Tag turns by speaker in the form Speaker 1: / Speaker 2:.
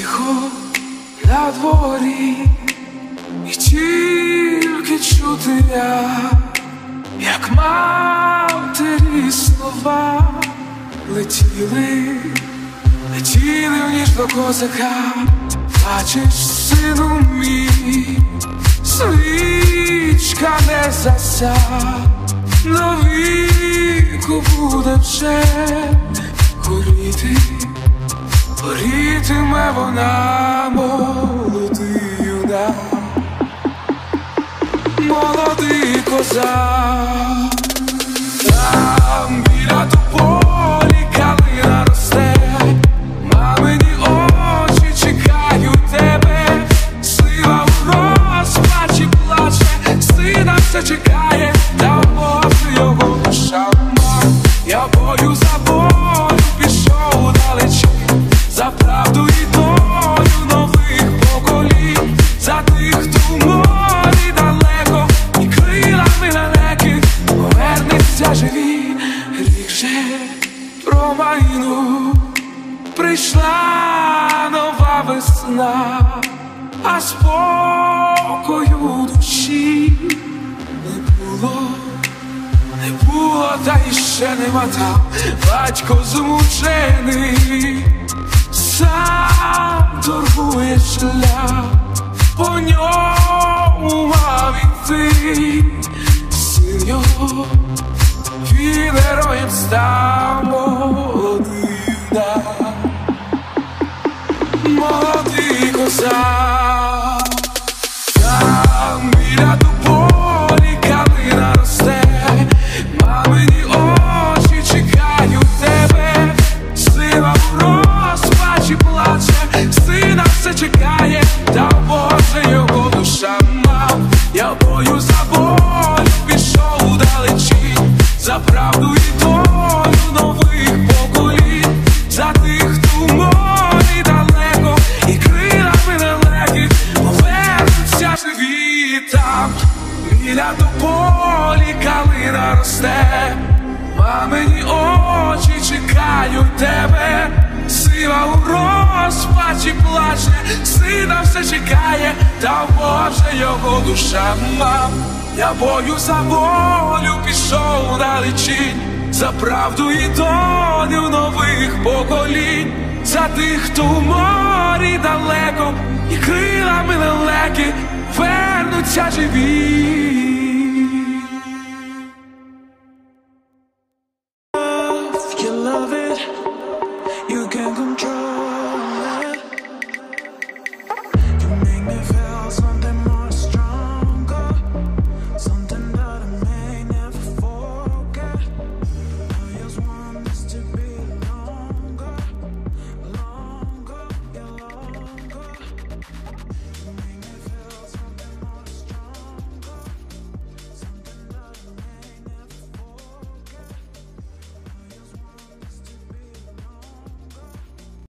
Speaker 1: Тихо на дворі, і тільки чути як матері слова летіли в ніч до козака. Бачиш, сину мій, свічка не зася, до віку буде вже горітиме вона, молодий юнак, молодий козак. Там біля тополі калина росте, мамині очі чекають тебе, слива у розпачі плаче, сина все чекає, та може його душа ма. Я бою за волю пішов далечі, за правду і долю нових поколінь, за тих, хто в морі далеко і крилами далеки повернеться живі. Рік же промайнув, прийшла нова весна, а спокою душі не було, та іще нема там. Батько змучений, сам торгує шлях, по ньому мав іти син його, він героєм став, молодий юнак, молодий козак. Там біля тополі калина росте, мамині очі чекають тебе, сила в розпачі плаче, сина все чекає, та Боже його душа мав. Я бою за волю пішов далечі, за правду і долю нових поколінь, за тих, хто в морі далеко і крилами далекі повернуться живі. Там біля тополі калина росте, мамині очі чекають тебе, сила у розпачі плаче, сина все чекає, та Боже його душа мав. Я бою за волю пішов далечінь, за правду і долю нових поколінь, за тих, хто в морі далеко і крилами далекі вернуться живі.